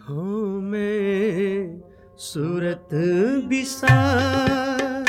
हो मैं सूरत बिसार,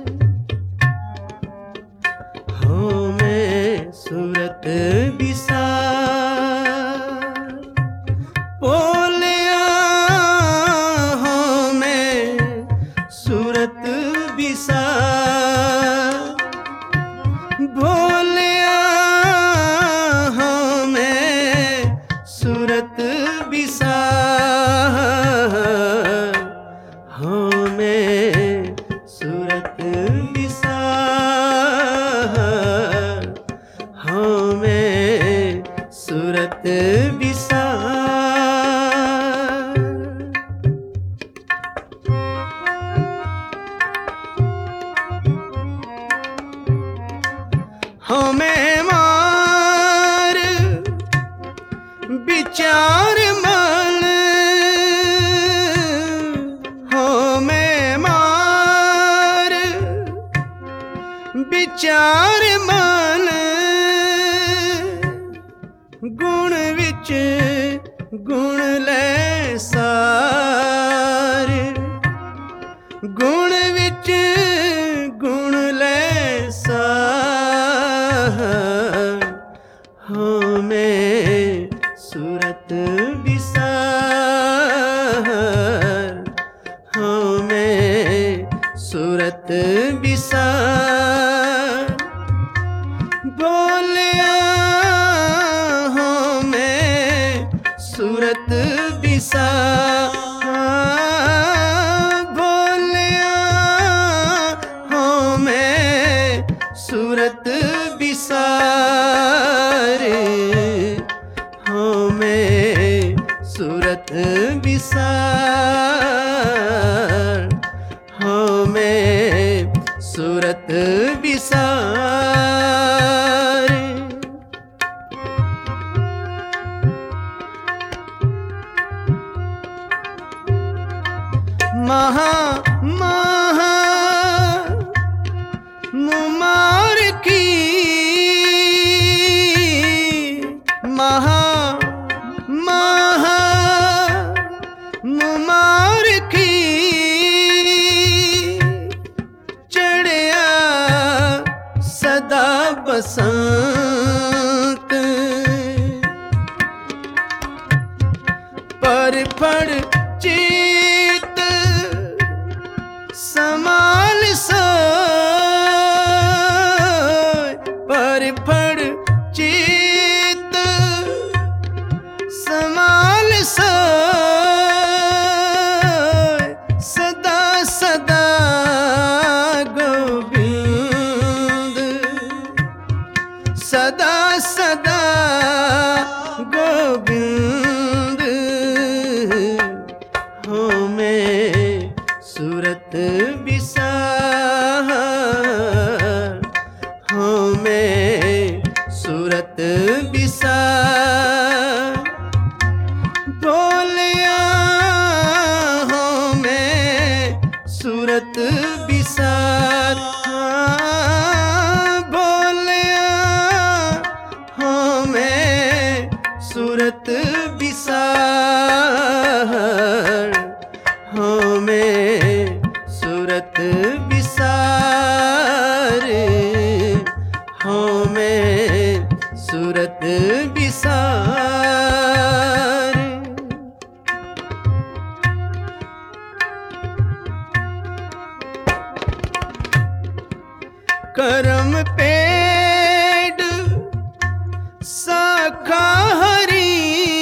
हो मैं सूरत बिसार, बोलिया हो मैं सूरत बिसार, बोलिया हो मैं सूरत बिसार, हो मैं सूरत बिसार, हो मैं सूरत बिसार। हो मैं मार विचार मन, हो मैं मार विचार मन, गुण विच गुण ले सार, गुण विच गुण ले सार, हो मैं सूरत बिसार, हो मैं सूरत बिसार, बोलिया हो मैं सूरत बिसार, बोलिया हो मैं सूरत बिसार, हो मैं सूरत बिसार, हो मैं सूरत बिसार। महा महा मुमार की, महा महा मुमार की, चढ़िया सदा बसंत, पर फड़ चित समाल सोय, पर फड़ चित समाल सोय, सदा सदा गोविंद, सदा सदा गोविंद, हो मैं सूरत बिसार, हो मैं सूरत बिसार, बोलिया हो मैं सूरत बिसार, बोलिया हो मैं सूरत बिसार, हो मैं सूरत बिसार, हो मैं सूरत बिसार। करम पेड़ शाखा हरी,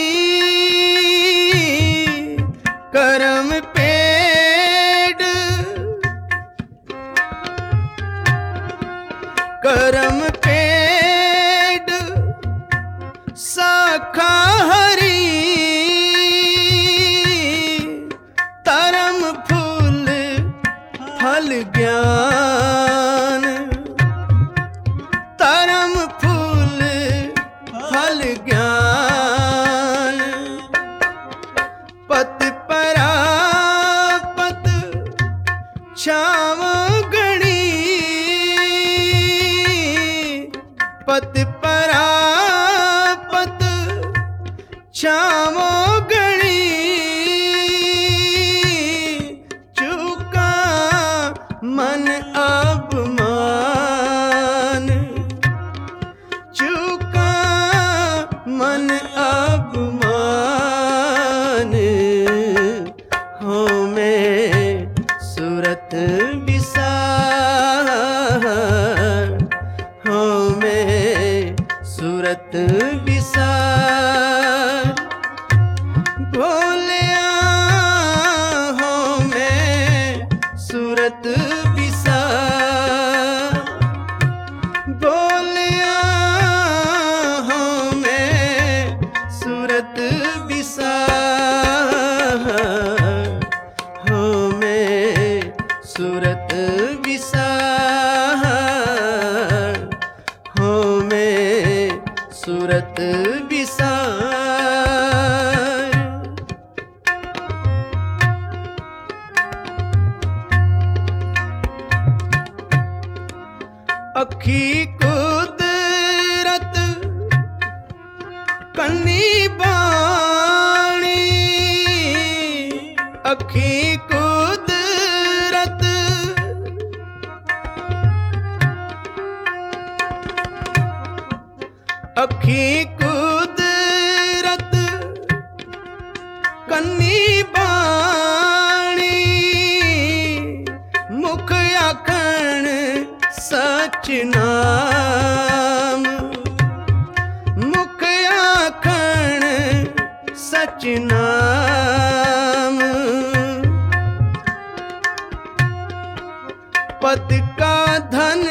करम पेड़, करम पेड़ शाखा हरी, तरम फूल फल ज्ञान, तरम फूल फल ज्ञान, पत परापत छाव गणी, पत परापत छाव गणी, मन अभिमान हो मैं सूरत विसार हो मैं सूरत विसार भोलिया हो मैं सूरत विसार भोलिया हो मैं सूरत विसार हो मैं सूरत विसार हो मैं सूरत विसार अखी कुदरत कन्नी बाणी अखी कुदरत अखी कुदरत कन्नी बाणी मुख आखण सच नाम मुख आखण सच नाम पद का धन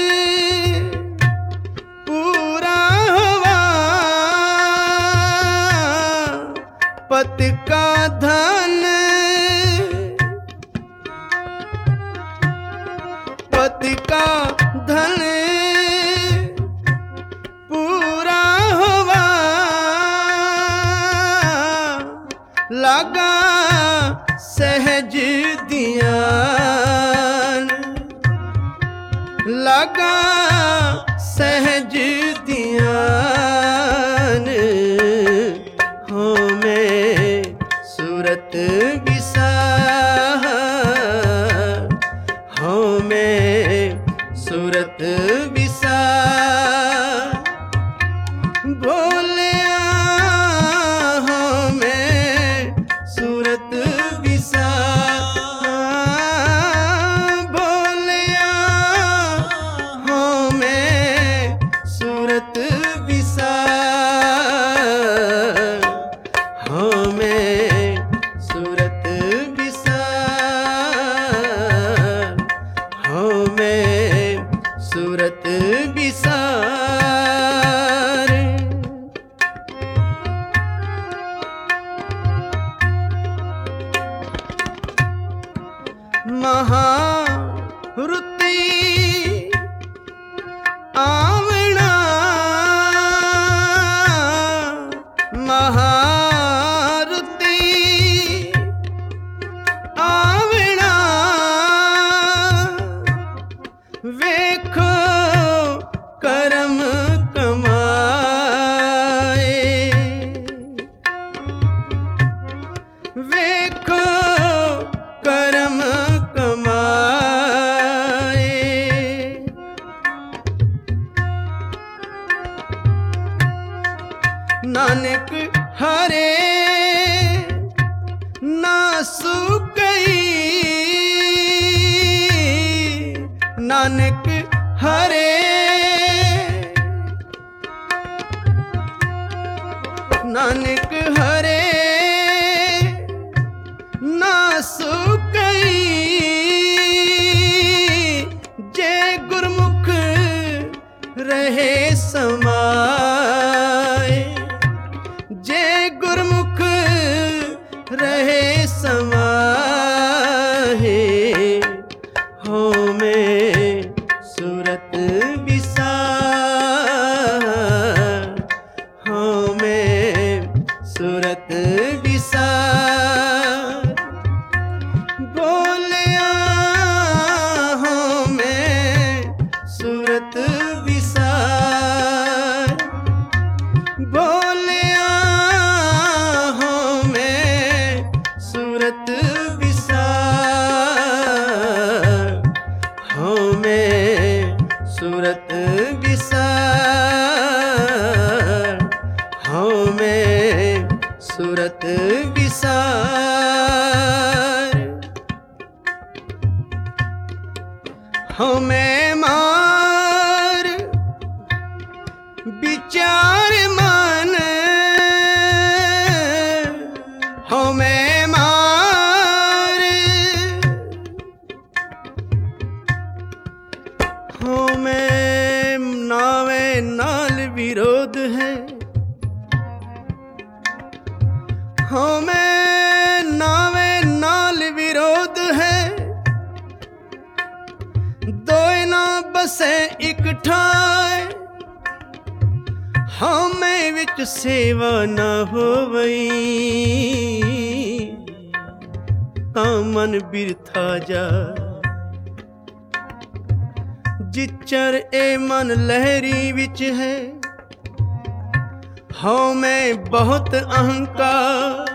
पूरा हुआ पद का धन पद का धन पूरा हुआ लगा सहज ध्यान लगा सहज ध्यान हो मैं सूरत विसार हो मैं सूरत विसार भोलिया हो मैं सूरत विसार भोलिया हो मैं सूरत विसार हो मैं सूरत विसार हो मैं सूरत विसार महारुति आवना महारुति आवना वेखो करम कमाए वेखो करम कमाए नानक हरे ना सुकई नानक हरे नानक हरे ना सुकई जे गुरमुख रहे समाए जे गुरमुख रहे समाए हो मैं सूरत विसार हो मैं सूरत विसार बोलिया हो मैं सूरत विसार हो मैं सूरत विसार, हो मैं मार विचार मन, हो मैं मार, हो मैं नावे नाल विरोध है, हो मैं नावे नाल विरोध है, दोए ना बसे इक ठाए, हाँ मैं विच सेवा ना होवई, तां मन बिरथा जा, जिचर ए मन लहरी विच है, हाँ मैं बहुत अहंकार,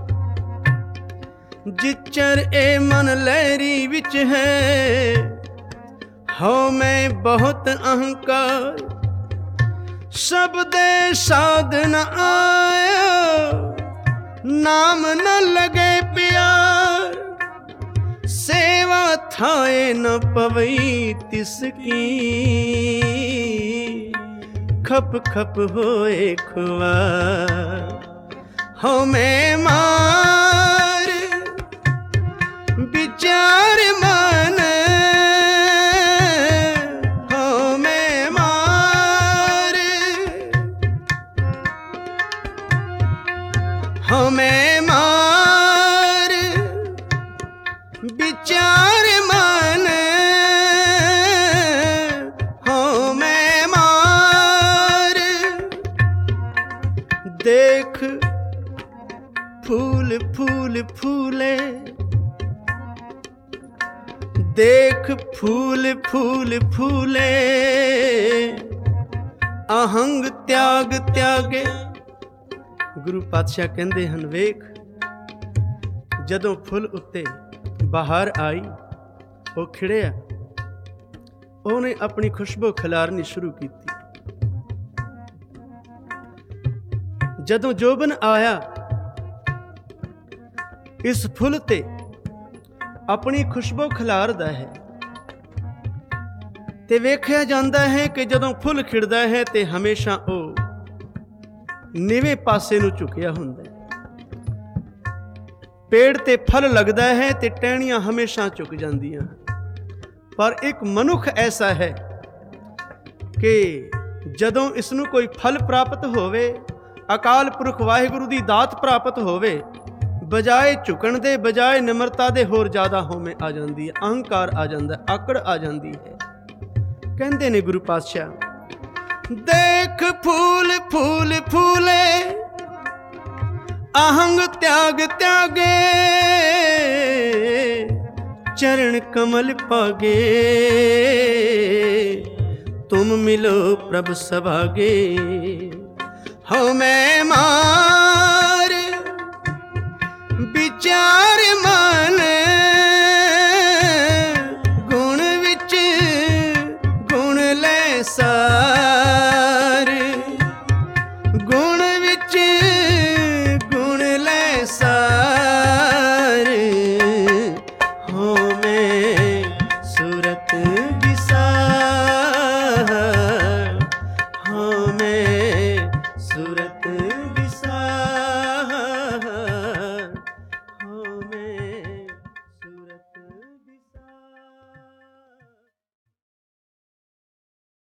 जिचर ए मन लहरी विच है, हाँ मैं बहुत अहंकार, शब्दे साध न आया, नाम न लगे प्यार, सेवा थाए न पवई तिसकी, खप खप होए खुआर, हो मैं मार विचार मन, हो मैं मार, हो मैं मार विचार मन, हो मैं मार, देख फूल फूल फूले, देख फूल फूल फूले, आहंग त्याग त्यागे। गुरु पातशाह कहते हैं, वेख जदों फुल उत्ते बाहर आई, वो खिड़िया, ਉਹਨੇ अपनी खुशबू खिलारनी शुरू की। जदों जोबन आया इस फुल ते अपनी खुशबू खिलारदा है, ते वेख्या जांदा है कि जदों फुल खिड़दा है ते हमेशा वो नीवे पासे नूं झुकिया हुंदा है। पेड़ ते फल लगदा है ते टहनियां हमेशा झुक जांदियां। पर एक मनुख ऐसा है कि जदों इसनूं कोई फल प्राप्त होवे, अकाल पुरख वाहिगुरु दी दात प्राप्त होवे, बजाए झुकण दे बजाए निमरता दे होर ज़्यादा होमे आ जाती है, अहंकार आ जाता है, आकड़ आ जाती है। कहते ने गुरु पातशाह, देख फूल फूल फूले, आहंग त्याग त्यागे, चरण कमल पागे, तुम मिलो प्रभ सभागे। हो मैं मार विचार मन, गुण विच गुण ले सार, गुण विच गुण ले सार। हो मैं सूरत विसार, हो मैं सूरत